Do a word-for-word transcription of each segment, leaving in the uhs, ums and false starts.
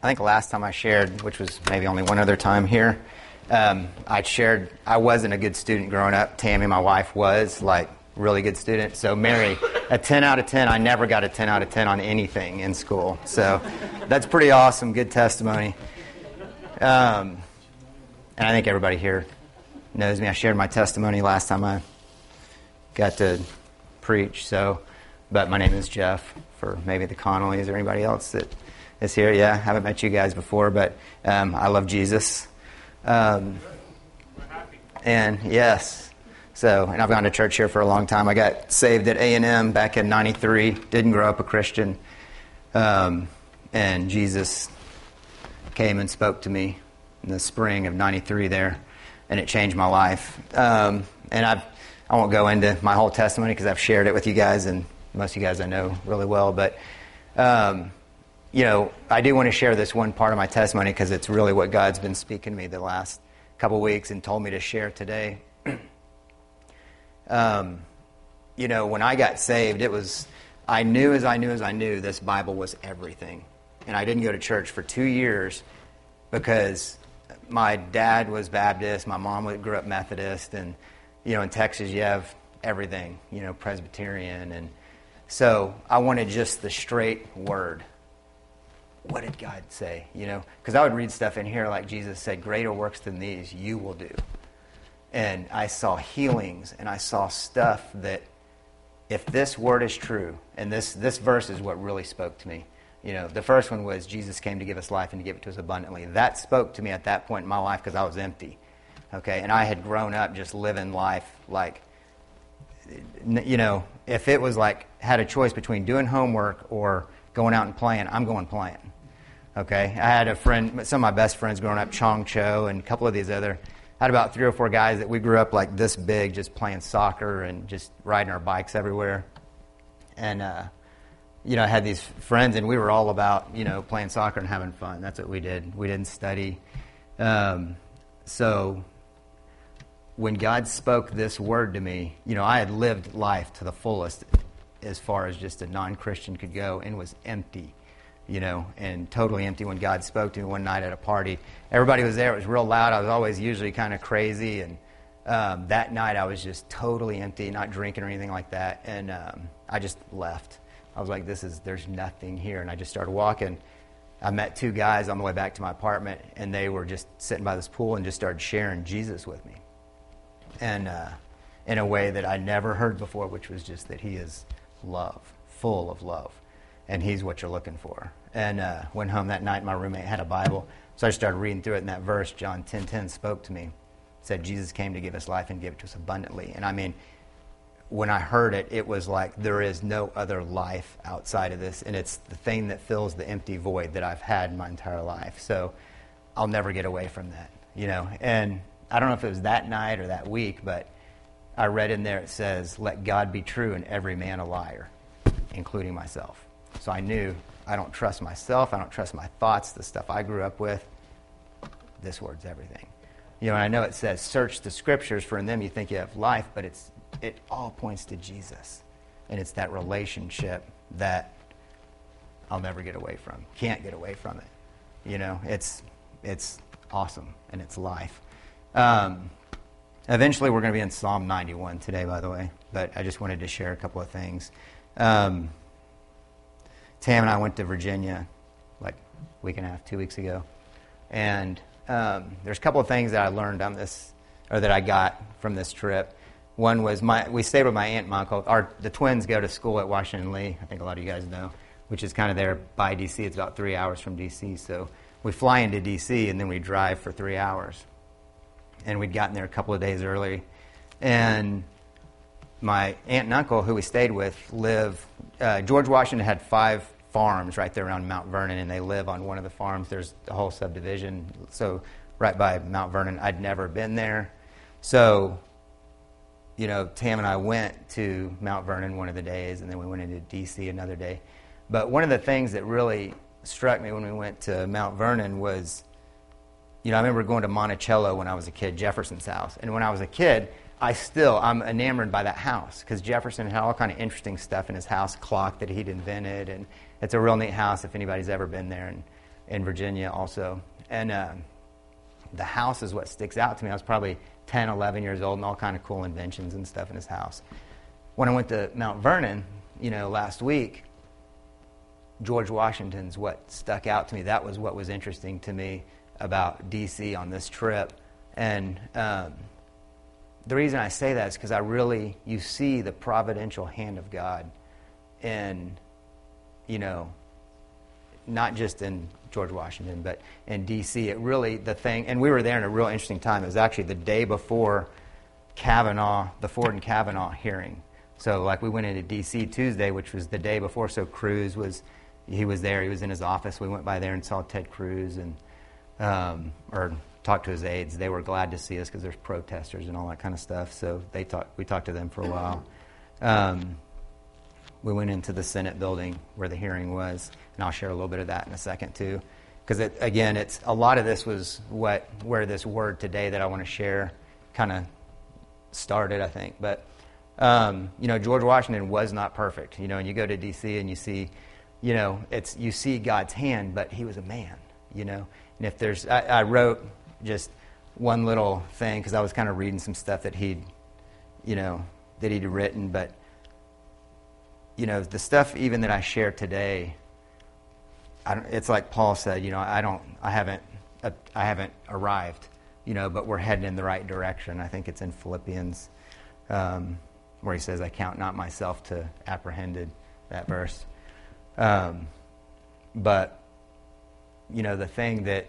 I think last time I shared, which was maybe only one other time here, um, I shared I wasn't a good student growing up. Tammy, my wife, was like really good student. So Mary, a ten out of ten. I never got a ten out of ten on anything in school. So that's pretty awesome. Good testimony. Um, and I think everybody here knows me. I shared my testimony last time I got to preach. So, but my name is Jeff, for maybe the Connollys or anybody else that is here. Yeah, I haven't met you guys before, but um, I love Jesus. Um, and yes, so, and I've gone to church here for a long time. I got saved at A and M back in ninety-three. Didn't grow up a Christian. Um, and Jesus came and spoke to me in the spring of ninety-three there, and it changed my life. Um, and I've, I won't go into my whole testimony because I've shared it with you guys, and most of you guys I know really well. But, um, you know, I do want to share this one part of my testimony because it's really what God's been speaking to me the last couple weeks and told me to share today. um, you know, when I got saved, it was, I knew as I knew as I knew this Bible was everything. And I didn't go to church for two years because my dad was Baptist, my mom grew up Methodist, and, you know, in Texas you have everything, you know, Presbyterian. And so I wanted just the straight word. What did God say? You know, because I would read stuff in here like Jesus said, greater works than these you will do. And I saw healings, and I saw stuff that if this word is true, and this, this verse is what really spoke to me. You know, the first one was Jesus came to give us life and to give it to us abundantly. That spoke to me at that point in my life because I was empty. Okay, and I had grown up just living life like, you know, if it was like, had a choice between doing homework or going out and playing, I'm going playing. Okay, I had a friend, some of my best friends growing up, Chong Cho and a couple of these other, I had about three or four guys that we grew up like this big, just playing soccer and just riding our bikes everywhere. And, uh, you know, I had these friends, and we were all about, you know, playing soccer and having fun. That's what we did. We didn't study. Um, so when God spoke this word to me, you know, I had lived life to the fullest as far as just a non-Christian could go, and was empty, you know, and totally empty when God spoke to me one night at a party. Everybody was there. It was real loud. I was always usually kind of crazy, and um, that night I was just totally empty, not drinking or anything like that, and um, I just left. I was like, this is, there's nothing here, and I just started walking. I met two guys on the way back to my apartment, and they were just sitting by this pool and just started sharing Jesus with me, and uh, in a way that I never heard before, which was just that he is love, full of love, and he's what you're looking for. And uh, went home that night. My roommate had a Bible, so I started reading through it, and that verse, John ten ten, spoke to me. It said, Jesus came to give us life and give it to us abundantly. And I mean, when I heard it, it was like there is no other life outside of this, and it's the thing that fills the empty void that I've had my entire life. So I'll never get away from that, you know. And I don't know if it was that night or that week, but I read in there, it says, let God be true and every man a liar, including myself. So I knew I don't trust myself. I don't trust my thoughts, the stuff I grew up with. This word's everything. You know, and I know it says, search the scriptures, for in them you think you have life, but it's it all points to Jesus. And it's that relationship that I'll never get away from. Can't get away from it. You know, it's it's awesome, and it's life. Um, eventually, we're going to be in Psalm ninety-one today, by the way. But I just wanted to share a couple of things. Um, Tam and I went to Virginia like a week and a half, two weeks ago. And um, there's a couple of things that I learned on this, or that I got from this trip. One was my we stayed with my aunt and my uncle. Our the twins go to school at Washington Lee. I think a lot of you guys know, which is kind of there by D C. It's about three hours from D C. So we fly into D C and then we drive for three hours. And we'd gotten there a couple of days early. And my aunt and uncle, who we stayed with, live. Uh, George Washington had five farms right there around Mount Vernon, and they live on one of the farms. There's a whole subdivision, so right by Mount Vernon. I'd never been there. So, you know, Tam and I went to Mount Vernon one of the days, and then we went into D C another day. But one of the things that really struck me when we went to Mount Vernon was, you know, I remember going to Monticello when I was a kid, Jefferson's house. And when I was a kid, I still, I'm enamored by that house because Jefferson had all kind of interesting stuff in his house, clock that he'd invented, and it's a real neat house if anybody's ever been there. And in Virginia also. And uh, the house is what sticks out to me. I was probably ten, eleven years old, and all kind of cool inventions and stuff in his house. When I went to Mount Vernon, you know, last week, George Washington's what stuck out to me. That was what was interesting to me about D C on this trip. And um, the reason I say that is because I really, you see the providential hand of God in, you know, not just in George Washington, but in D C It really, the thing, and we were there in a real interesting time. It was actually the day before Kavanaugh, the Ford and Kavanaugh hearing. So, like, we went into D C Tuesday, which was the day before, so Cruz was, he was there, he was in his office. We went by there and saw Ted Cruz and, um, or talked to his aides. They were glad to see us because there's protesters and all that kind of stuff. So they talked, we talked to them for a while. Um, we went into the Senate building where the hearing was, and I'll share a little bit of that in a second too. Because, it, again, it's a lot of this was what where this word today that I want to share kind of started, I think. But, um, you know, George Washington was not perfect. You know, and you go to D C and you see, you know, it's you see God's hand, but he was a man, you know. And if there's, I, I wrote just one little thing because I was kind of reading some stuff that he'd, you know, that he'd written. But, you know, the stuff even that I share today, I don't, it's like Paul said, you know, I don't, I haven't, uh, I haven't arrived, you know, but we're heading in the right direction. I think it's in Philippians um, where he says, "I count not myself to apprehended," that verse. Um, but, you know, the thing that,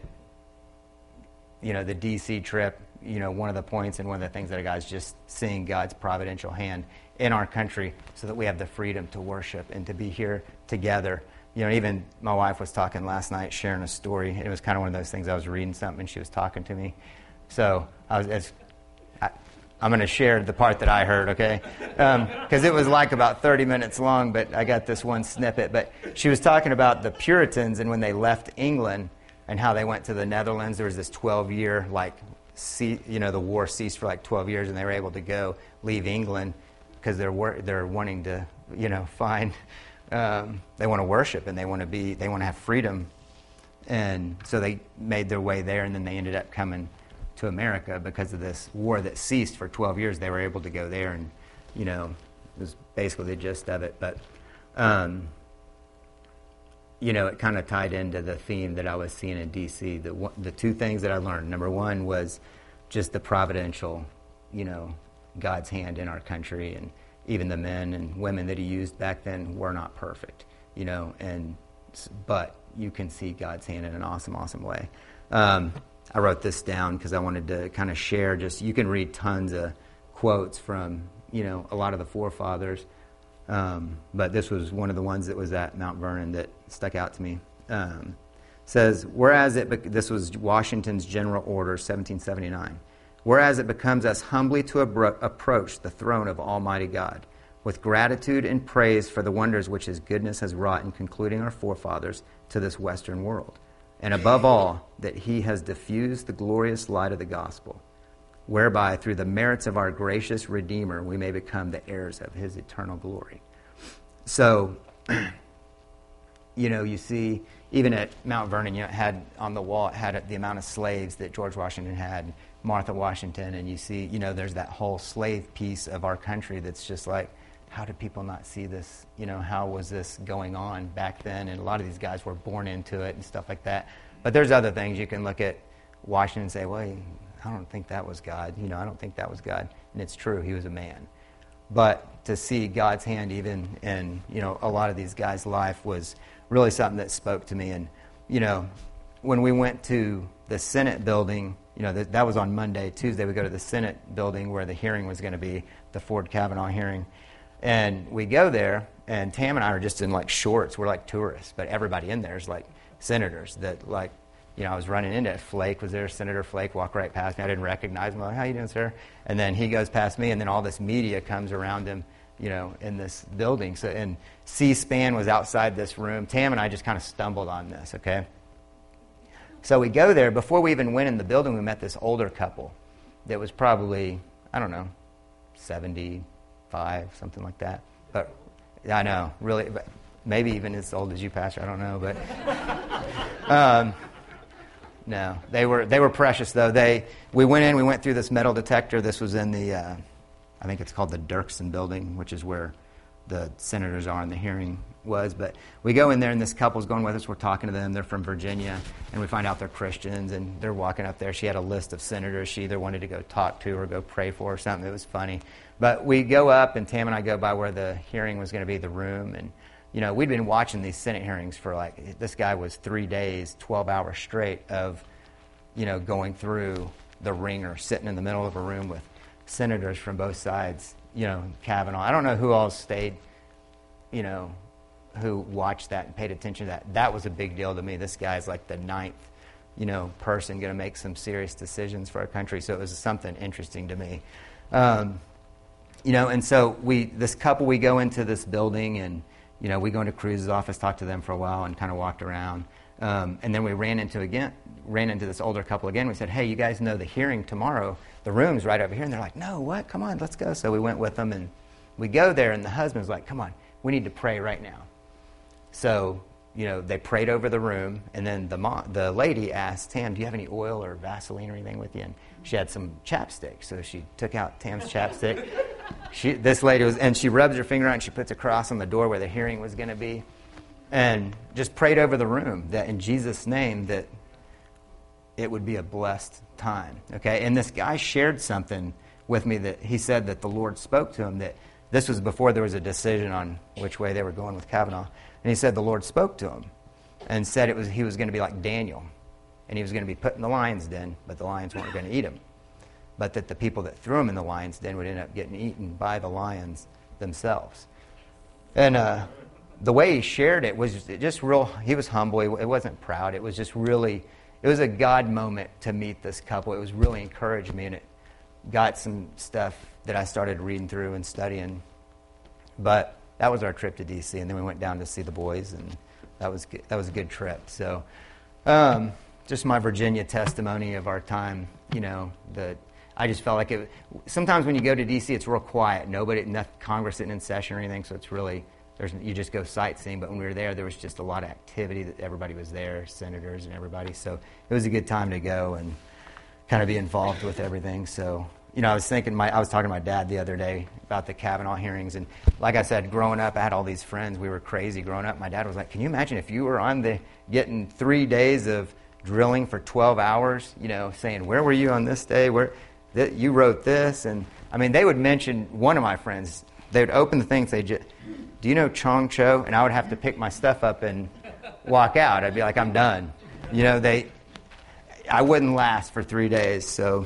you know, the D C trip, you know, one of the points and one of the things that I got is just seeing God's providential hand in our country so that we have the freedom to worship and to be here together. You know, even my wife was talking last night, sharing a story. It was kind of one of those things. I was reading something, and she was talking to me. So I was, as, I, I'm going to share the part that I heard, okay? Because um, it was like about thirty minutes long, but I got this one snippet. But she was talking about the Puritans and when they left England and how they went to the Netherlands. There was this twelve-year, like, see, you know, the war ceased for like twelve years, and they were able to go leave England because they're wor- they're wanting to, you know, find. Um, they want to worship and they want to be, they want to have freedom. And so they made their way there, and then they ended up coming to America because of this war that ceased for twelve years. They were able to go there, and, you know, it was basically the gist of it. But, um, you know, it kind of tied into the theme that I was seeing in D C. The, one, the two things that I learned, number one was just the providential, you know, God's hand in our country, and even the men and women that he used back then were not perfect, you know, and but you can see God's hand in an awesome, awesome way. Um, I wrote this down because I wanted to kind of share just, you can read tons of quotes from, you know, a lot of the forefathers, um, but this was one of the ones that was at Mount Vernon that stuck out to me. Um, says, whereas it, be- this was Washington's General Order, seventeen seventy-nine. Whereas it becomes us humbly to abro- approach the throne of Almighty God, with gratitude and praise for the wonders which his goodness has wrought in concluding our forefathers to this Western world, and above all, that he has diffused the glorious light of the gospel, whereby through the merits of our gracious Redeemer we may become the heirs of his eternal glory. So, you know, you see, even at Mount Vernon, you know, it had on the wall, it had the amount of slaves that George Washington had, Martha Washington, and you see, you know, there's that whole slave piece of our country that's just like, how did people not see this? You know, how was this going on back then? And a lot of these guys were born into it and stuff like that. But there's other things you can look at Washington and say, well, I don't think that was God. You know, I don't think that was God. And it's true, he was a man. But to see God's hand even in, you know, a lot of these guys' life was really something that spoke to me. And, you know, when we went to the Senate building, you know, that, that was on Monday. Tuesday, we go to the Senate building where the hearing was going to be, the Ford Kavanaugh hearing. And we go there, and Tam and I are just in, like, shorts. We're like tourists, but everybody in there is, like, senators that, like, you know, I was running into it. Flake was there, Senator Flake, walked right past me. I didn't recognize him. I'm like, how you doing, sir? And then he goes past me, and then all this media comes around him, you know, in this building. So, and C-SPAN was outside this room. Tam and I just kind of stumbled on this, okay? So we go there. Before we even went in the building, we met this older couple that was probably, I don't know, seventy-five, something like that. But I know, really, but maybe even as old as you, Pastor. I don't know, but um, no, they were they were precious though. They we went in, we went through this metal detector. This was in the, uh, I think it's called the Dirksen Building, which is where the senators are and the hearing was. But we go in there, and this couple's going with us. We're talking to them. They're from Virginia, and we find out they're Christians, and they're walking up there. She had a list of senators she either wanted to go talk to or go pray for or something. It was funny. But we go up, and Tam and I go by where the hearing was going to be, the room. And, you know, we'd been watching these Senate hearings for, like, this guy was three days, twelve hours straight of, you know, going through the ringer, sitting in the middle of a room with senators from both sides, you know, Kavanaugh. I don't know who all stayed, you know, who watched that and paid attention to that. That was a big deal to me. This guy's like the ninth, you know, person going to make some serious decisions for our country. So it was something interesting to me. Um, you know, and so we, this couple, we go into this building, and, you know, we go into Cruz's office, talked to them for a while, and kind of walked around. Um, and then we ran into again, ran into this older couple again. We said, hey, you guys know the hearing tomorrow. The room's right over here. And they're like, no, what? Come on, let's go. So we went with them, and we go there, and the husband's like, come on, we need to pray right now. So, you know, they prayed over the room, and then the mom, the lady asked Tam, do you have any oil or Vaseline or anything with you? And she had some chapstick, so she took out Tam's chapstick. She, this lady was, and she rubs her finger out, and she puts a cross on the door where the hearing was going to be, and just prayed over the room that in Jesus' name that it would be a blessed time. Okay, and this guy shared something with me that he said that the Lord spoke to him, that this was before there was a decision on which way they were going with Kavanaugh. And he said the Lord spoke to him and said it was he was going to be like Daniel, and he was going to be put in the lion's den, but the lions weren't going to eat him. But that the people that threw him in the lion's den would end up getting eaten by the lions themselves. And uh, the way he shared it was just, just real, he was humble, he, it wasn't proud, it was just really, it was a God moment to meet this couple. It was really encouraged me, and it got some stuff that I started reading through and studying. But that was our trip to D C, and then we went down to see the boys, and that was good. That was a good trip. So, um, just my Virginia testimony of our time. You know, that I just felt like it. Sometimes when you go to D C, it's real quiet. Nobody, nothing, Congress isn't in session or anything, so it's really there's you just go sightseeing. But when we were there, there was just a lot of activity. That everybody was there, senators and everybody. So it was a good time to go and kind of be involved with everything. So. You know, I was thinking, my, I was talking to my dad the other day about the Kavanaugh hearings, and like I said, growing up, I had all these friends. We were crazy growing up. My dad was like, can you imagine if you were on the, getting three days of drilling for twelve hours, you know, saying, where were you on this day? Where th- you wrote this? And, I mean, they would mention, one of my friends, they would open the thing and say, do you know Chong Cho? And I would have to pick my stuff up and walk out. I'd be like, I'm done. You know, they, I wouldn't last for three days, so...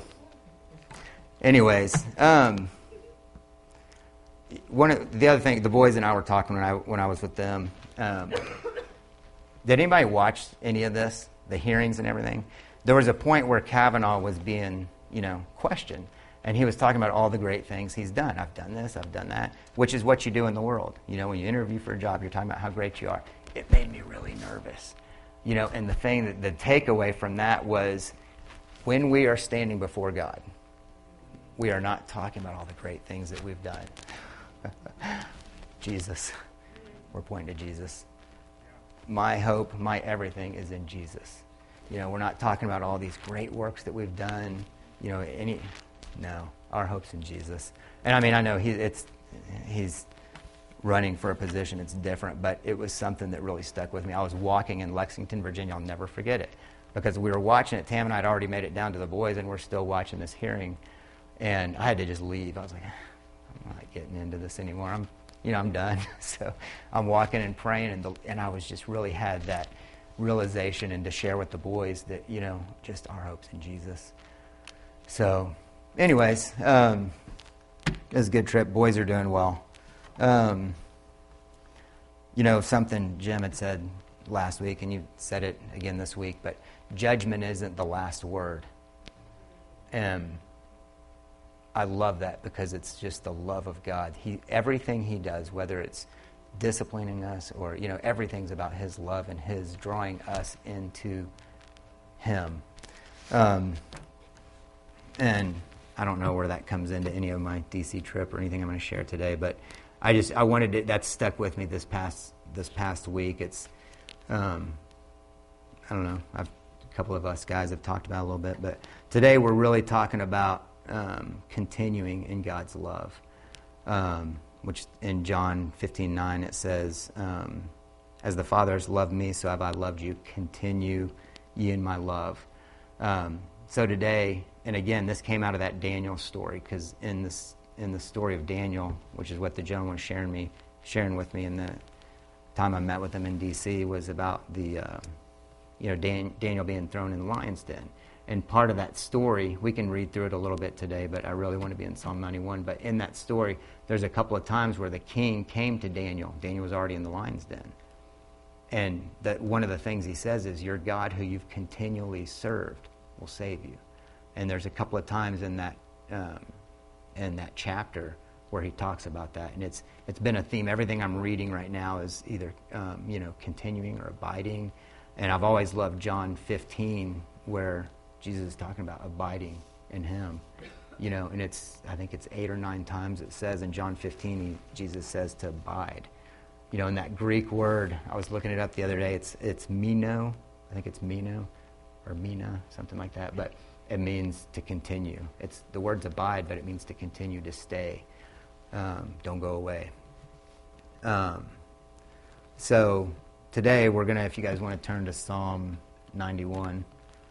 Anyways, um, one of, the other thing, the boys and I were talking when I when I was with them. Um, did anybody watch any of this, the hearings and everything? There was a point where Kavanaugh was being, you know, questioned, and he was talking about all the great things he's done. I've done this, I've done that, which is what you do in the world. You know, when you interview for a job, you're talking about how great you are. It made me really nervous, you know. And the thing that the takeaway from that was, when we are standing before God, we are not talking about all the great things that we've done. Jesus. We're pointing to Jesus. My hope, my everything is in Jesus. You know, we're not talking about all these great works that we've done. You know, any, no, our hope's in Jesus. And I mean, I know he, it's, he's running for a position. It's different, but it was something that really stuck with me. I was walking in Lexington, Virginia. I'll never forget it, because we were watching it. Tam and I had already made it down to the boys, and we're still watching this hearing. And I had to just leave. I was like, I'm not getting into this anymore. I'm, you know, I'm done. So I'm walking and praying, and the, and I was just really had that realization, and to share with the boys that, you know, just our hope's in Jesus. So, anyways, um, it was a good trip. Boys are doing well. Um, you know, something Jim had said last week, and you said it again this week, but judgment isn't the last word. Um. I love that, because it's just the love of God. He, everything he does, whether it's disciplining us or, you know, everything's about his love and his drawing us into him. Um, and I don't know where that comes into any of my D C trip or anything I'm going to share today, but I just, I wanted to, that stuck with me this past this past week. It's, um, I don't know, I've, a couple of us guys have talked about it a little bit, but today we're really talking about um, continuing in God's love, um, which in John fifteen nine it says, um, as the Father has loved me, so have I loved you. Continue ye in my love. Um, so today, and again, this came out of that Daniel story, because in this in the story of Daniel, which is what the gentleman was sharing me, sharing with me in the time I met with him in D C, was about the, uh, you know, Dan, Daniel being thrown in the lion's den. And part of that story, we can read through it a little bit today, but I really want to be in Psalm ninety-one. But in that story, there's a couple of times where the king came to Daniel. Daniel was already in the lion's den. And that one of the things he says is, your God who you've continually served will save you. And there's a couple of times in that um, in that chapter where he talks about that. And it's it's been a theme. Everything I'm reading right now is either um, you know continuing or abiding. And I've always loved John fifteen, where Jesus is talking about abiding in him. You know, and it's I think it's eight or nine times it says in John fifteen, he, Jesus says to abide. You know, in that Greek word, I was looking it up the other day, it's it's meno, I think it's meno, or mina, something like that, but it means to continue. It's the word's abide, but it means to continue, to stay. Um, don't go away. Um, so today we're going to, if you guys want to turn to Psalm ninety-one,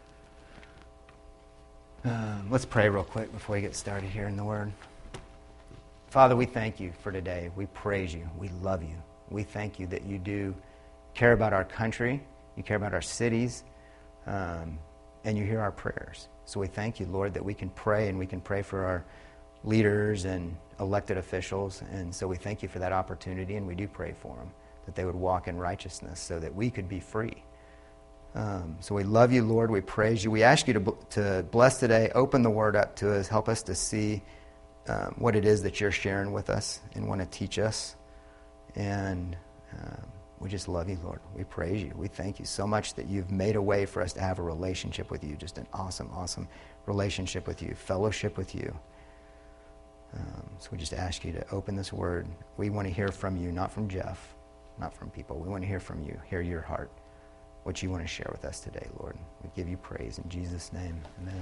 uh, let's pray real quick before we get started here in the Word. Father, we thank you for today. We praise you. We love you. We thank you that you do care about our country, you care about our cities, um, and you hear our prayers. So we thank you, Lord, that we can pray, and we can pray for our leaders and elected officials. And so we thank you for that opportunity, and we do pray for them, that they would walk in righteousness so that we could be free. Um, so we love you, Lord. We praise you. We ask you to, to bless today, open the Word up to us, help us to see um, what it is that you're sharing with us and want to teach us. And um, we just love you, Lord. We praise you. We thank you so much that you've made a way for us to have a relationship with you, just an awesome, awesome relationship with you, fellowship with you. Um, so we just ask you to open this Word. We want to hear from you, not from Jeff, not from people. We want to hear from you, hear your heart, what you want to share with us today, Lord. We give you praise in Jesus' name.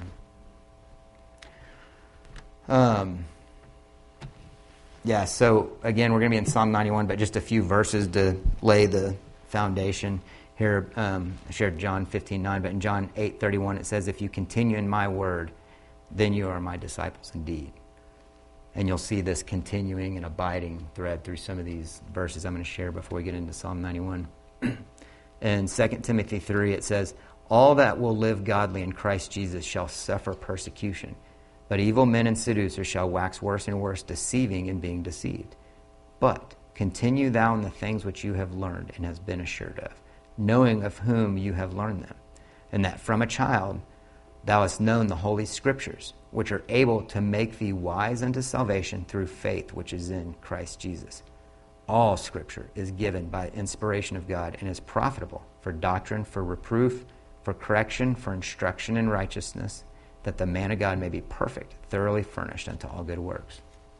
Amen. Um. Yeah, so again, we're going to be in Psalm ninety-one, but just a few verses to lay the foundation. Here, um, I shared John fifteen nine, but in John eight thirty-one it says, if you continue in my word, then you are my disciples indeed. And you'll see this continuing and abiding thread through some of these verses I'm going to share before we get into Psalm ninety-one. In Second Timothy three it says, all that will live godly in Christ Jesus shall suffer persecution. But evil men and seducers shall wax worse and worse, deceiving and being deceived. But continue thou in the things which you have learned and hast been assured of, knowing of whom you have learned them, and that from a child thou hast known the holy Scriptures, which are able to make thee wise unto salvation through faith which is in Christ Jesus. All Scripture is given by inspiration of God and is profitable for doctrine, for reproof, for correction, for instruction in righteousness, that the man of God may be perfect, thoroughly furnished unto all good works.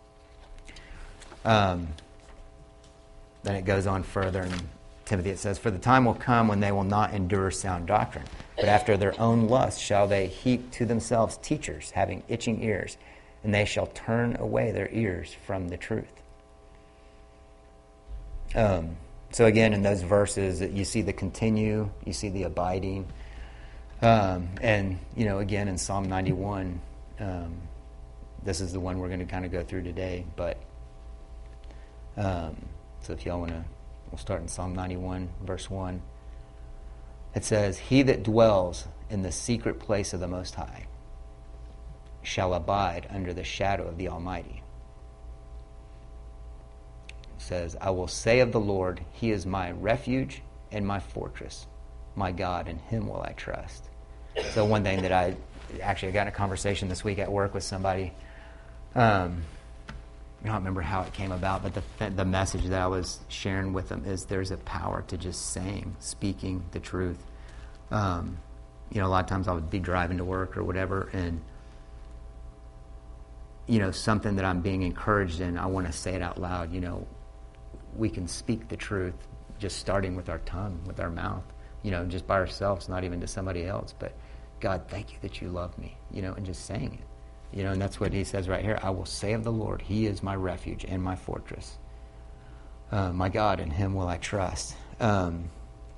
Um, then it goes on further in Timothy. It says, for the time will come when they will not endure sound doctrine, but after their own lust shall they heap to themselves teachers, having itching ears, and they shall turn away their ears from the truth. Um, so again, in those verses, you see the continue, you see the abiding. Um, and, you know, again, in Psalm ninety-one, um, this is the one we're going to kind of go through today. But, um, so if y'all want to, we'll start in Psalm ninety-one, verse one. It says, he that dwells in the secret place of the Most High shall abide under the shadow of the Almighty. It says, I will say of the Lord, he is my refuge and my fortress. My God, in him will I trust. So one thing that I, actually I got in a conversation this week at work with somebody, um, I don't remember how it came about, but the the message that I was sharing with them is there's a power to just saying, speaking the truth. Um, you know, a lot of times I would be driving to work or whatever, and, you know, something that I'm being encouraged in, I want to say it out loud. You know, we can speak the truth, just starting with our tongue, with our mouth, you know, just by ourselves, not even to somebody else. But God, thank you that you love me, you know, and just saying it. You know, and that's what he says right here. I will say of the Lord, he is my refuge and my fortress. Uh, my God, in him will I trust. Um,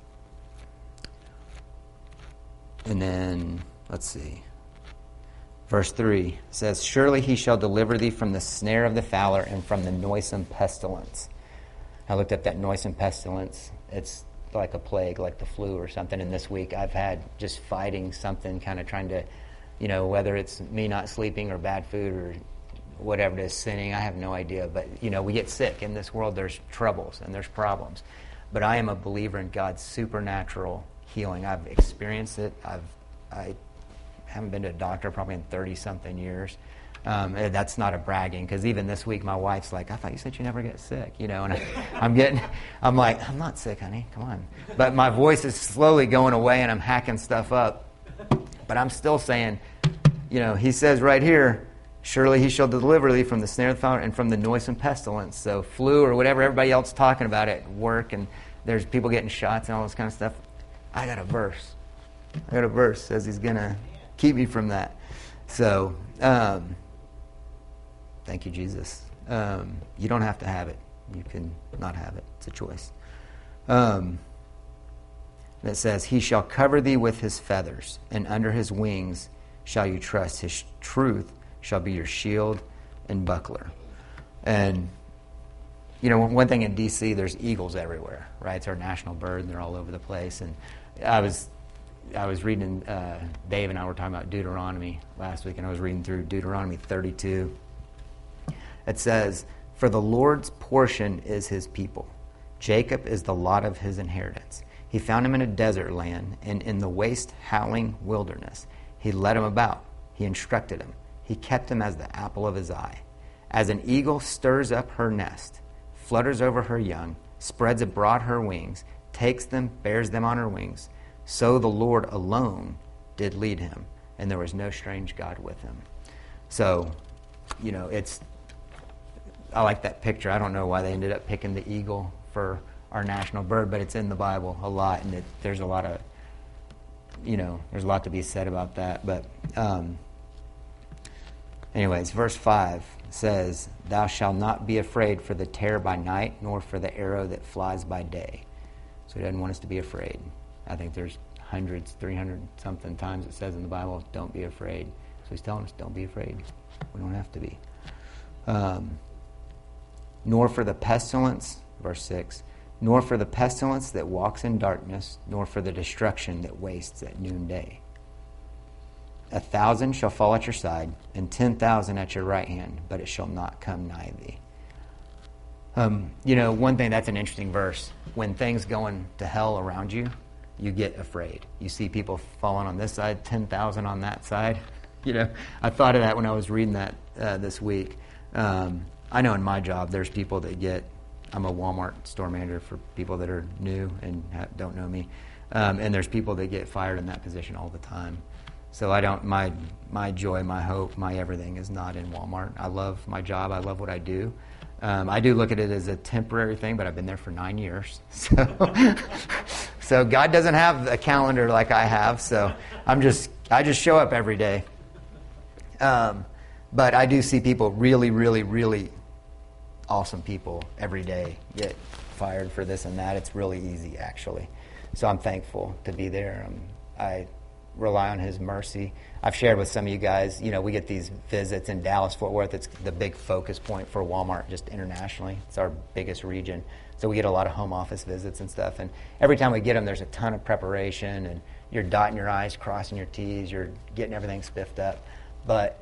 and then, let's see. Verse three says, surely he shall deliver thee from the snare of the fowler and from the noisome pestilence. I looked up that noisome pestilence. It's like a plague, like the flu or something. And this week I've had just fighting something, kind of trying to, you know, whether it's me not sleeping or bad food or whatever it is, sinning, I have no idea. But, you know, we get sick. In this world there's troubles and there's problems. But I am a believer in God's supernatural healing. I've experienced it. I've I haven't been to a doctor probably in thirty-something years. Um, and that's not a bragging, because even this week my wife's like, I thought you said you never get sick, you know, and I, I'm getting, I'm like, I'm not sick, honey, come on. But my voice is slowly going away and I'm hacking stuff up. But I'm still saying, you know, he says right here, surely he shall deliver thee from the snare of the fowler and from the noisome pestilence. So flu or whatever everybody else is talking about at work, and there's people getting shots and all this kind of stuff. I got a verse. I got a verse says he's going to keep me from that. So, um, thank you, Jesus. Um, you don't have to have it. You can not have it. It's a choice. Um, and it says, he shall cover thee with his feathers, and under his wings shall you trust. His truth shall be your shield and buckler. And, you know, one thing in D C, there's eagles everywhere, right? It's our national bird, and they're all over the place. And I was... I was reading, uh, Dave and I were talking about Deuteronomy last week, and I was reading through Deuteronomy thirty-two. It says, for the Lord's portion is his people. Jacob is the lot of his inheritance. He found him in a desert land, and in the waste howling wilderness. He led him about. He instructed him. He kept him as the apple of his eye. As an eagle stirs up her nest, flutters over her young, spreads abroad her wings, takes them, bears them on her wings, so the Lord alone did lead him, and there was no strange God with him. So, you know, it's, I like that picture. I don't know why they ended up picking the eagle for our national bird, but it's in the Bible a lot, and it, there's a lot of, you know, there's a lot to be said about that. But um, anyways, verse five says, thou shalt not be afraid for the terror by night, nor for the arrow that flies by day. So he doesn't want us to be afraid. I think there's hundreds, three hundred something times it says in the Bible, don't be afraid. So he's telling us, don't be afraid. We don't have to be. Um, nor for the pestilence, verse six, nor for the pestilence that walks in darkness, nor for the destruction that wastes at noonday. A thousand shall fall at your side, and ten thousand at your right hand, but it shall not come nigh thee. Um, you know, one thing, that's an interesting verse. When things going to hell around you, you get afraid. You see people falling on this side, ten thousand on that side. You know, I thought of that when I was reading that uh, this week. Um, I know in my job there's people that get, I'm a Walmart store manager for people that are new and ha- don't know me. Um, and there's people that get fired in that position all the time. So I don't, my my joy, my hope, my everything is not in Walmart. I love my job. I love what I do. Um, I do look at it as a temporary thing, but I've been there for nine years. So, so God doesn't have a calendar like I have. So I'm just, I just show up every day. Um, but I do see people, really, really, really awesome people every day get fired for this and that. It's really easy, actually. So I'm thankful to be there. Um, I rely on his mercy. I've shared with some of you guys, you know, we get these visits in Dallas, Fort Worth. It's the big focus point for Walmart just internationally. It's our biggest region. So we get a lot of home office visits and stuff. And every time we get them, there's a ton of preparation, and you're dotting your I's, crossing your T's, you're getting everything spiffed up. But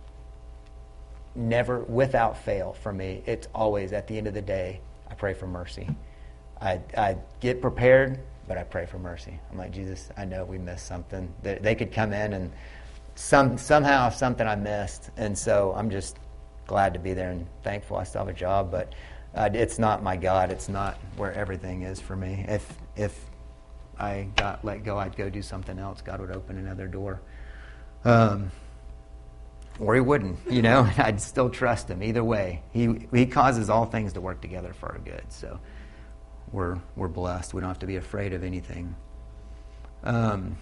never, without fail for me, it's always, at the end of the day, I pray for mercy. I, I get prepared, but I pray for mercy. I'm like, Jesus, I know we missed something. They, they could come in and some somehow something I missed. And so I'm just glad to be there and thankful I still have a job. But uh, it's not my God. It's not where everything is for me. If if I got let go, I'd go do something else. God would open another door. Um, or he wouldn't, you know. I'd still trust him either way. He he causes all things to work together for our good. So we're we're blessed. We don't have to be afraid of anything. Um,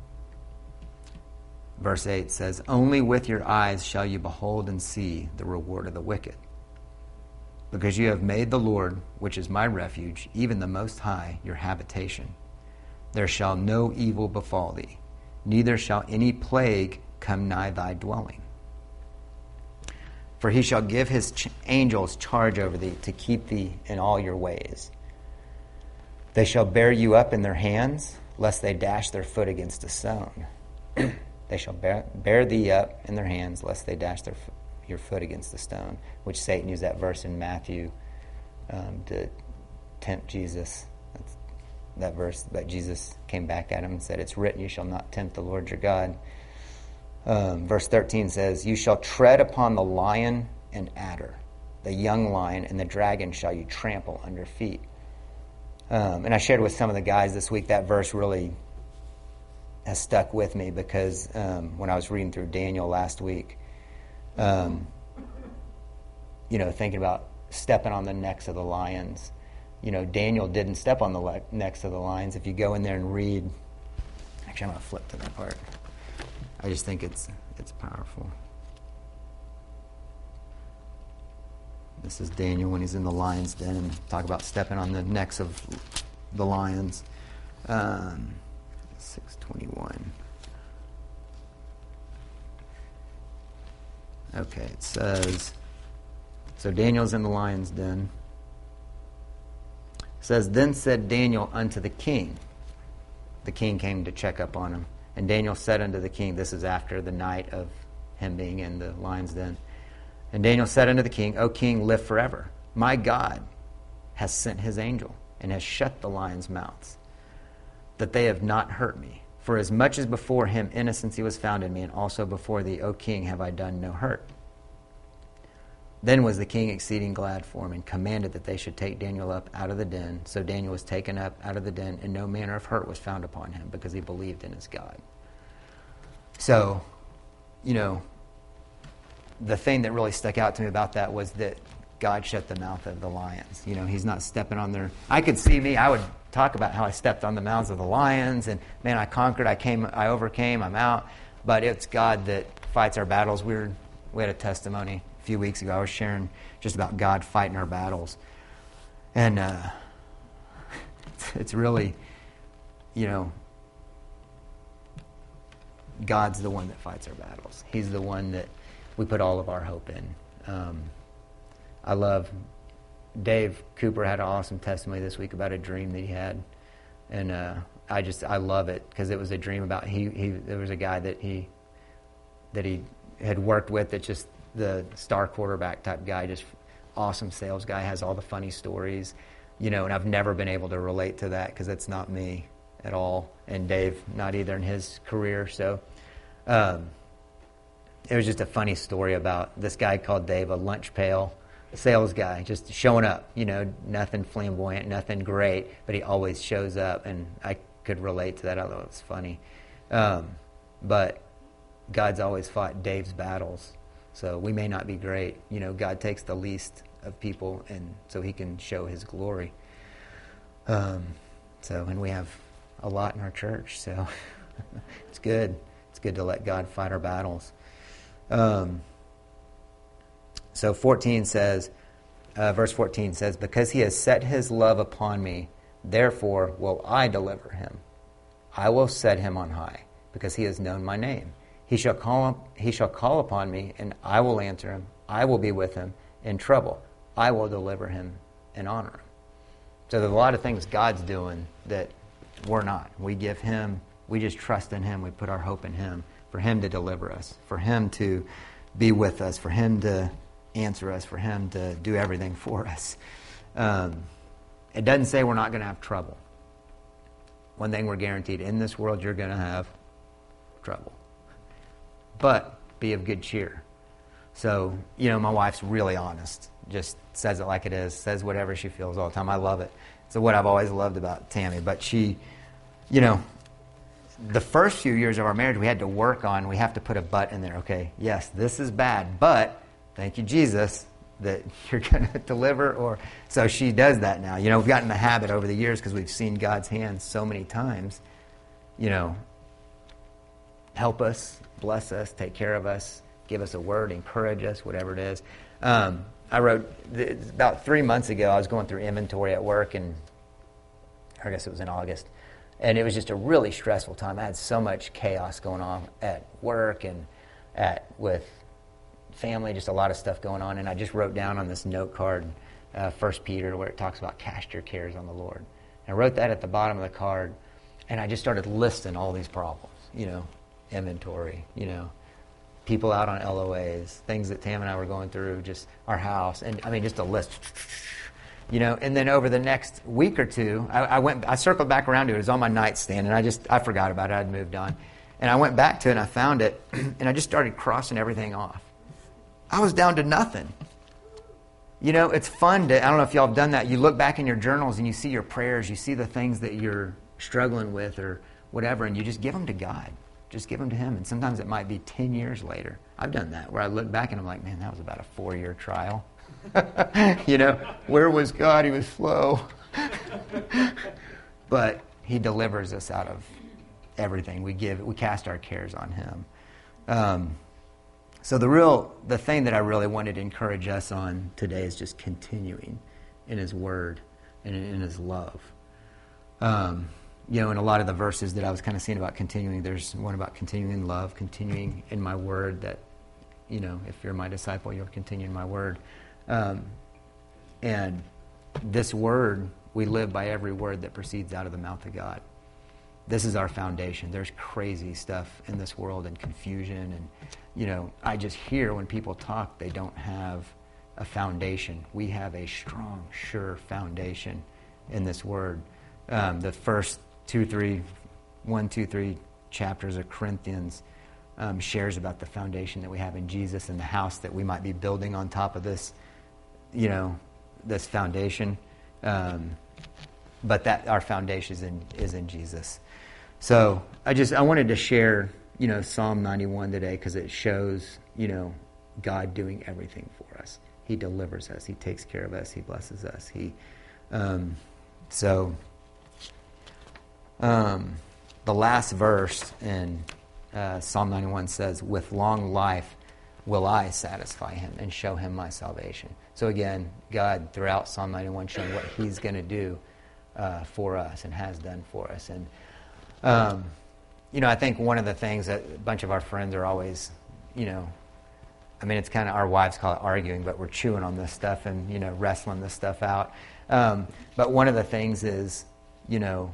verse eight says, "Only with your eyes shall you behold and see the reward of the wicked. Because you have made the Lord, which is my refuge, even the Most High, your habitation. There shall no evil befall thee, neither shall any plague come nigh thy dwelling. For he shall give his ch- angels charge over thee to keep thee in all your ways. They shall bear you up in their hands, lest they dash their foot against a stone. They shall bear, bear thee up in their hands, lest they dash their foot your foot against the stone," which Satan used that verse in Matthew um, to tempt Jesus. That's that verse that Jesus came back at him and said, "It's written, you shall not tempt the Lord your God." Um, verse thirteen says, "You shall tread upon the lion and adder, the young lion and the dragon shall you trample under feet." Um, and I shared with some of the guys this week, that verse really has stuck with me because um, when I was reading through Daniel last week, Um, you know, thinking about stepping on the necks of the lions. You know, Daniel didn't step on the le- necks of the lions. If you go in there and read, actually, I'm going to flip to that part. I just think it's it's powerful. This is Daniel when he's in the lion's den and talk about stepping on the necks of the lions. Um, six twenty-one. Okay, it says, so Daniel's in the lion's den. It says, "Then said Daniel unto the king," the king came to check up on him, "and Daniel said unto the king," this is after the night of him being in the lion's den, "and Daniel said unto the king, O king, live forever. My God has sent his angel, and has shut the lions' mouths, that they have not hurt me. For as much as before him innocency was found in me, and also before thee, O king, have I done no hurt." Then was the king exceeding glad for him, and commanded that they should take Daniel up out of the den. So Daniel was taken up out of the den, and no manner of hurt was found upon him, because he believed in his God. So, you know, the thing that really stuck out to me about that was that God shut the mouth of the lions. You know, he's not stepping on their... I could see me, I would talk about how I stepped on the mouths of the lions, and man, I conquered, I came, I overcame, I'm out. But it's God that fights our battles. We were, we had a testimony a few weeks ago. I was sharing just about God fighting our battles. And uh, it's, it's really, you know, God's the one that fights our battles. He's the one that we put all of our hope in. Um, I love... Dave Cooper had an awesome testimony this week about a dream that he had, and uh, I just I love it because it was a dream about he he there was a guy that he that he had worked with that's just the star quarterback type guy, just awesome sales guy, has all the funny stories, you know, and I've never been able to relate to that because that's not me at all, and Dave not either in his career. So um, it was just a funny story about this guy called Dave, a lunch pail sales guy, just showing up, you know, nothing flamboyant, nothing great, but he always shows up, and I could relate to that, although it's funny. Um, but God's always fought Dave's battles, so we may not be great. You know, God takes the least of people, and so he can show his glory. Um, so, and we have a lot in our church, so it's good. It's good to let God fight our battles. Um, So fourteen says, uh, verse fourteen says, "Because he has set his love upon me, therefore will I deliver him. I will set him on high, because he has known my name. He shall call, he shall call upon me, and I will answer him. I will be with him in trouble. I will deliver him and honor him." So there's a lot of things God's doing that we're not. We give him, we just trust in him. We put our hope in him, for him to deliver us, for him to be with us, for him to answer us, for him to do everything for us. Um, it doesn't say we're not going to have trouble. One thing we're guaranteed, in this world you're going to have trouble. But be of good cheer. So, you know, my wife's really honest. Just says it like it is. Says whatever she feels all the time. I love it. It's what I've always loved about Tammy. But she, you know, the first few years of our marriage we had to work on, we have to put a but in there. Okay, yes, this is bad, but thank you, Jesus. that you're going to deliver? Or so she does that now. You know, we've gotten in the habit over the years because we've seen God's hand so many times, you know, help us, bless us, take care of us, give us a word, encourage us, whatever it is. Um, I wrote, about three months ago, I was going through inventory at work, and I guess it was in August, and it was just a really stressful time. I had so much chaos going on at work and at with family, just a lot of stuff going on, and I just wrote down on this note card, uh, First Peter, where it talks about cast your cares on the Lord. And I wrote that at the bottom of the card, and I just started listing all these problems, you know, inventory, you know, people out on L O As, things that Tam and I were going through, just our house, and I mean, just a list, you know. And then over the next week or two, I, I went, I circled back around to it. It was on my nightstand, and I just, I forgot about it. I'd moved on, and I went back to it, and I found it, and I just started crossing everything off. I was down to nothing. You know, it's fun to, I don't know if y'all have done that. You look back in your journals, and you see your prayers, you see the things that you're struggling with or whatever, and you just give them to God. Just give them to him. And sometimes it might be ten years later. I've done that, where I look back and I'm like, man, that was about a four-year trial. You know, where was God? He was slow. But he delivers us out of everything. We give, we cast our cares on him. Um, so the real, the thing that I really wanted to encourage us on today is just continuing in his word and in, in his love. Um, You know, in a lot of the verses that I was kind of seeing about continuing, there's one about continuing in love, continuing in my word, that, you know, if you're my disciple, you'll continue in my word. Um, and this word, we live by every word that proceeds out of the mouth of God. This is our foundation. There's crazy stuff in this world and confusion. And, you know, I just hear when people talk, they don't have a foundation. We have a strong, sure foundation in this word. Um, the first two, three, one, two, three chapters of Corinthians um, shares about the foundation that we have in Jesus and the house that we might be building on top of this, you know, this foundation. Um, but that our foundation is in is in Jesus. So I just I wanted to share, you know, Psalm ninety-one today because it shows, you know, God doing everything for us. He delivers us. He takes care of us. He blesses us. He um, so. Um, the last verse in uh, Psalm ninety-one says, with long life will I satisfy him and show him my salvation. So again, God throughout Psalm ninety-one showing what he's going to do uh, for us and has done for us. And, um, you know, I think one of the things that a bunch of our friends are always, you know, I mean, it's kind of, our wives call it arguing, but we're chewing on this stuff and, you know, wrestling this stuff out. Um, but one of the things is, you know,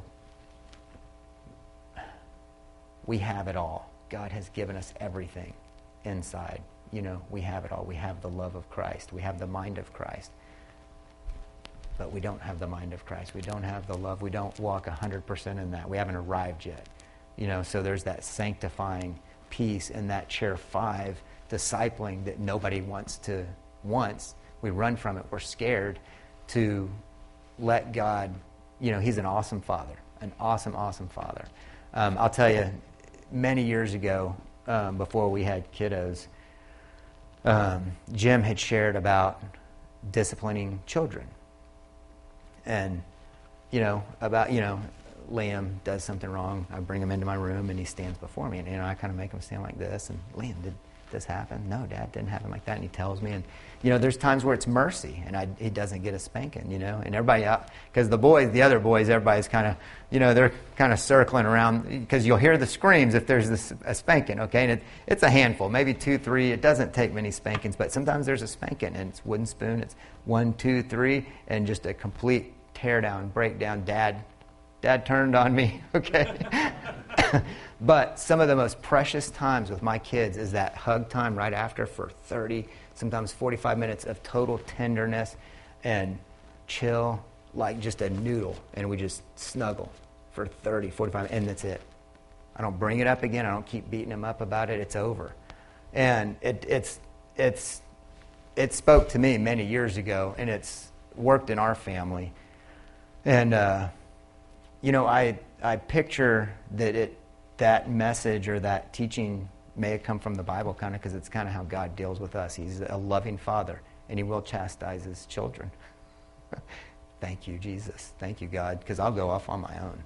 we have it all. God has given us everything inside. You know, we have it all. We have the love of Christ. We have the mind of Christ. But we don't have the mind of Christ. We don't have the love. We don't walk one hundred percent in that. We haven't arrived yet. You know, so there's that sanctifying piece in that chair five, discipling that nobody wants to, wants. We run from it. We're scared to let God, you know, he's an awesome father, an awesome, awesome father. Um, I'll tell you, many years ago, um, before we had kiddos, um, Jim had shared about disciplining children. And, you know, about, you know, Liam does something wrong. I bring him into my room, and he stands before me. And, you know, I kind of make him stand like this. And, Liam, did this happen? No, Dad, didn't happen like that. And he tells me. And, you know, there's times where it's mercy, and I, he doesn't get a spanking, you know. And everybody out, because the boys, the other boys, everybody's kind of, you know, they're kind of circling around, because you'll hear the screams if there's this, a spanking, okay? And it, it's a handful, maybe two, three. It doesn't take many spankings, but sometimes there's a spanking, and it's wooden spoon. It's one, two, three, and just a complete tear down, breakdown. Dad, Dad turned on me, okay? But some of the most precious times with my kids is that hug time right after for thirty, sometimes forty-five minutes of total tenderness and chill, like just a noodle. And we just snuggle for thirty, forty-five, and that's it. I don't bring it up again. I don't keep beating them up about it. It's over. And it, it's it's it spoke to me many years ago, and it's worked in our family. And, uh, you know, I I picture that it that message or that teaching may have come from the Bible, kind of, because it's kind of how God deals with us. He's a loving Father. and he will chastise his children. Thank you, Jesus. Thank you, God, because I'll go off on my own.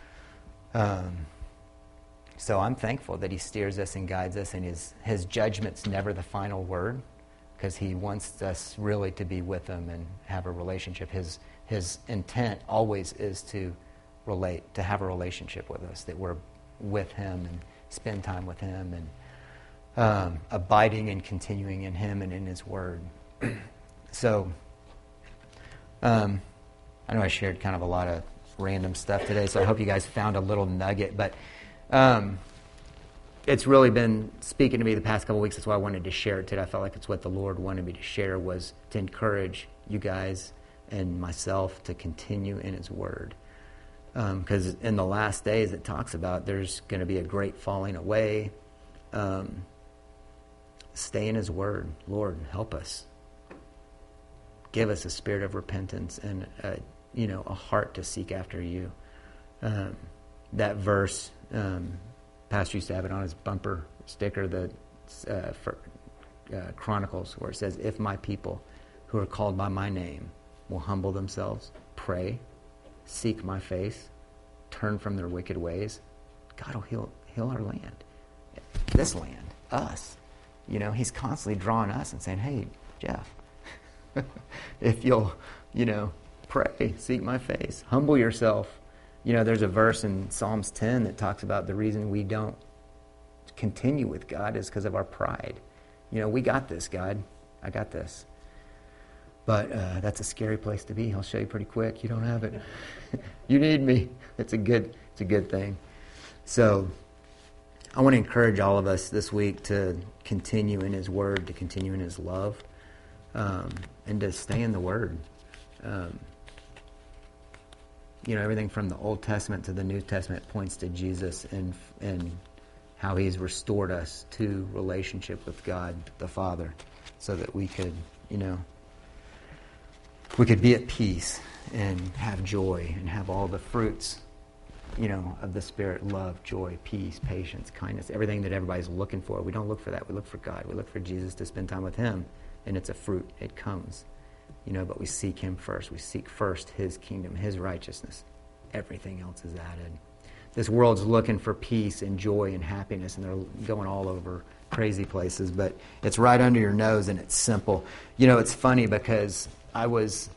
Um, so I'm thankful that he steers us and guides us, and his, his judgment's never the final word, because he wants us really to be with him and have a relationship. His, his intent always is to relate, to have a relationship with us, that we're with him and spend time with him and um, abiding and continuing in him and in his word. So, um, I know I shared kind of a lot of random stuff today, so I hope you guys found a little nugget, but um, it's really been speaking to me the past couple of weeks. That's why I wanted to share it today. I felt like it's what the Lord wanted me to share, was to encourage you guys and myself to continue in his word. Because um, in the last days it talks about there's going to be a great falling away. Um, stay in his word. Lord, help us. Give us a spirit of repentance and a, you know, a heart to seek after you. Um, that verse, um, Pastor used to have it on his bumper sticker, the uh, for, uh, Chronicles, where it says, if my people who are called by my name will humble themselves, pray, seek my face, turn from their wicked ways, God will heal, heal our land. This land, us. You know, he's constantly drawing us and saying, hey, Jeff, if you'll, you know, pray, seek my face, humble yourself. You know, there's a verse in Psalms ten that talks about the reason we don't continue with God is because of our pride. You know, we got this, God. I got this. But uh, that's a scary place to be. I'll show you pretty quick. You don't have it. You need me. It's a good, it's a good thing. So I want to encourage all of us this week to continue in his word, to continue in his love, um, and to stay in the word. Um, you know, everything from the Old Testament to the New Testament points to Jesus and and how he's restored us to relationship with God the Father, so that we could, you know, we could be at peace and have joy and have all the fruits, you know, of the Spirit: love, joy, peace, patience, kindness, everything that everybody's looking for. We don't look for that. We look for God. We look for Jesus, to spend time with him, and it's a fruit. It comes. You know, but we seek him first. We seek first his kingdom, his righteousness. Everything else is added. This world's looking for peace and joy and happiness, and they're going all over crazy places, but it's right under your nose, and it's simple. You know, it's funny because I was,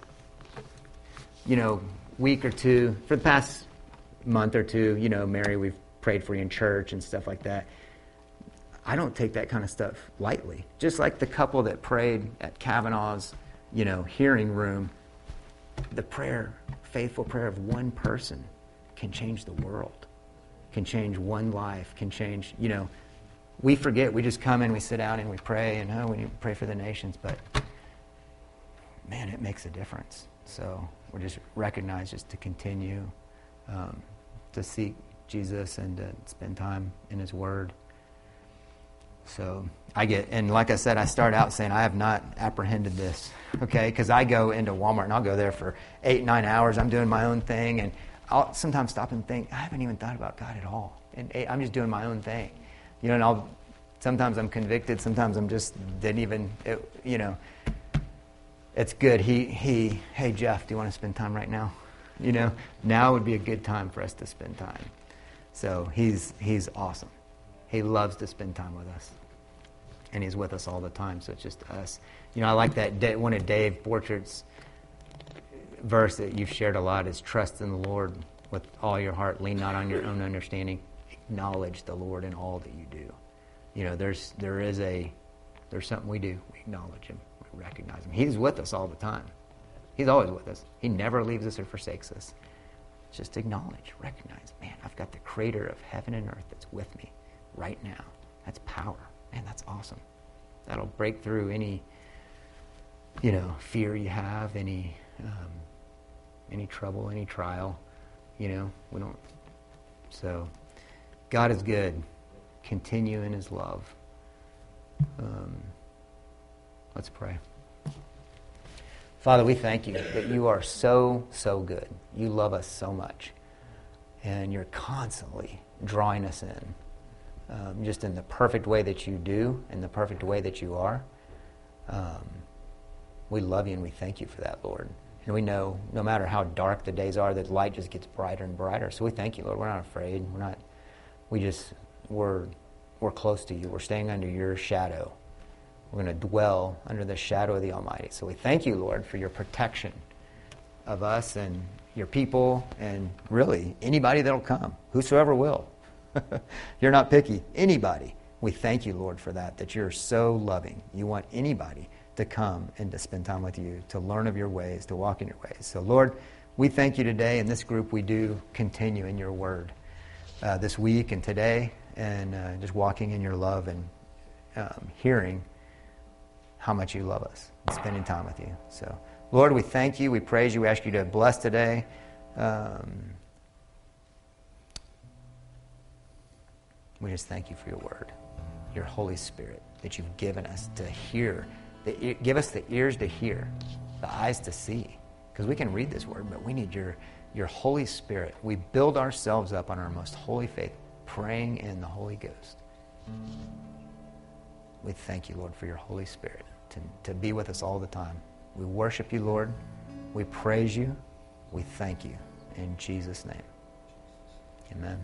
you know, week or two, for the past month or two, you know, Mary, we've prayed for you in church and stuff like that. I don't take that kind of stuff lightly. Just like the couple that prayed at Kavanaugh's, you know, hearing room, the prayer, faithful prayer of one person can change the world, can change one life, can change, you know, we forget, we just come in, we sit down and we pray, and oh, we pray for the nations, but man, it makes a difference. So we're just recognized just to continue um, to seek Jesus and to spend time in his word. So I get, and like I said, I start out saying I have not apprehended this, okay? Because I go into Walmart and I'll go there for eight, nine hours. I'm doing my own thing, and I'll sometimes stop and think, I haven't even thought about God at all. And I'm just doing my own thing, you know. And I'll sometimes I'm convicted, sometimes I'm just didn't even, it, you know. It's good. He he. Hey Jeff, do you want to spend time right now? You know, now would be a good time for us to spend time. So he's he's awesome. He loves to spend time with us. And he's with us all the time, so it's just us. You know, I like that one of Dave Borchardt's verse that you've shared a lot is trust in the Lord with all your heart. Lean not on your own understanding. Acknowledge the Lord in all that you do. You know, there's there is a, there's something we do. We acknowledge him. We recognize him. He's with us all the time. He's always with us. He never leaves us or forsakes us. Just acknowledge, recognize, man, I've got the creator of heaven and earth that's with me right now. That's power. Man, that's awesome. That'll break through any, you know, fear you have, any, um, any trouble, any trial. You know, we don't. So, God is good. Continue in his love. Um, let's pray. Father, we thank you that you are so, so good. You love us so much. And you're constantly drawing us in. Um, just in the perfect way that you do, in the perfect way that you are. Um, We love you and we thank you for that, Lord. And we know no matter how dark the days are, that light just gets brighter and brighter. So we thank you, Lord. We're not afraid. We're not, we just, we're, we're close to you. We're staying under your shadow. We're going to dwell under the shadow of the Almighty. So we thank you, Lord, for your protection of us and your people and really anybody that'll come, whosoever will. You're not picky. Anybody. We thank you, Lord, for that, that you're so loving. You want anybody to come and to spend time with you, to learn of your ways, to walk in your ways. So, Lord, we thank you today. In this group, we do continue in your word uh, this week and today, and uh, just walking in your love and um, hearing how much you love us and spending time with you. So, Lord, we thank you. We praise you. We ask you to bless today. Um, we just thank you for your word, your Holy Spirit that you've given us to hear. The, give us the ears to hear, the eyes to see. Because we can read this word, but we need your, your Holy Spirit. We build ourselves up on our most holy faith, praying in the Holy Ghost. We thank you, Lord, for your Holy Spirit to, to be with us all the time. We worship you, Lord. We praise you. We thank you. In Jesus' name. Amen.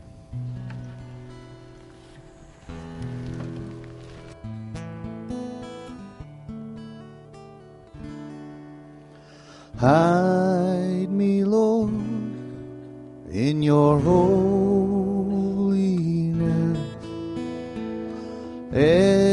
Hide me, Lord, in your holiness.